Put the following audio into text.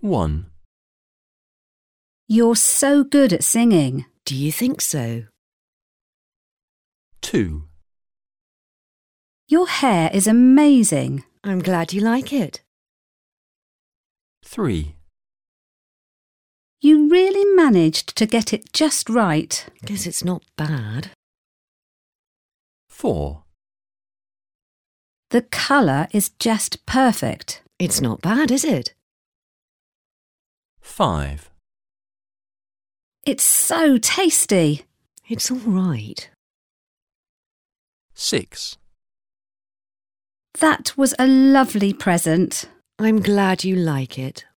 1, You're so good at singing. Do you think so? 2, Your hair is amazing. I'm glad you like it. 3, You really managed to get it just right. Guess it's not bad. 4, The colour is just perfect. It's not bad, is it? 5, It's so tasty. It's all right. 6, That was a lovely present. I'm glad you like it.